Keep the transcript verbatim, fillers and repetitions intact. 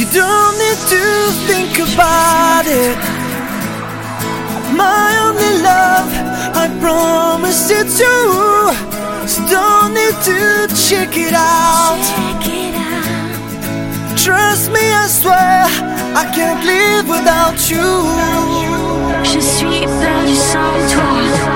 You don't need to think about it. My only love, I promise it's you. So don't need to check it out. Trust me, I swear, I can't live without you. Je suis perdu sans toi.